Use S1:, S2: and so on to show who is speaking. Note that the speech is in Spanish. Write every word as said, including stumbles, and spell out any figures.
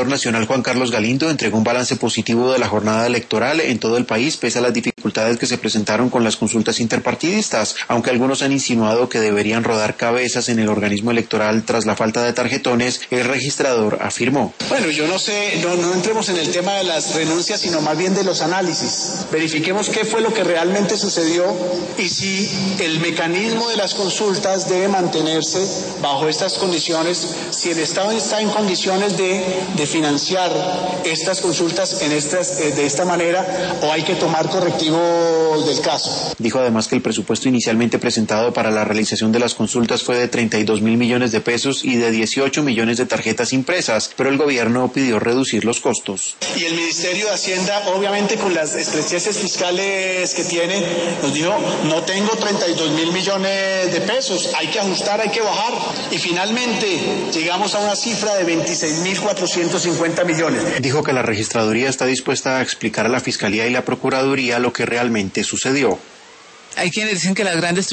S1: registrador nacional Juan Carlos Galindo entregó un balance positivo de la jornada electoral en todo el país, pese a las dificultades que se presentaron con las consultas interpartidistas, aunque algunos han insinuado que deberían rodar cabezas en el organismo electoral tras la falta de tarjetones. El registrador afirmó:
S2: Bueno, yo no sé, no, no entremos en el tema de las renuncias, sino más bien de los análisis. Verifiquemos qué fue lo que realmente sucedió y si el mecanismo de las consultas debe mantenerse bajo estas condiciones, si el Estado está en condiciones de, de financiar estas consultas en estas, de esta manera, o hay que tomar correctivos del caso.
S1: Dijo además que el presupuesto inicialmente presentado para la realización de las consultas fue de treinta y dos mil millones de pesos y de dieciocho millones de tarjetas impresas, pero el gobierno pidió reducir los costos.
S2: Y el Ministerio de Hacienda, obviamente con las estrecheces fiscales que tiene, nos dijo, no tengo treinta y dos mil millones de pesos, hay que ajustar, hay que bajar. Y finalmente llegamos a una cifra de veintiséis mil cuatrocientos cincuenta millones.
S1: Dijo que la registraduría está dispuesta a explicar a la Fiscalía y la Procuraduría lo que realmente sucedió.
S3: Hay quienes dicen que las grandes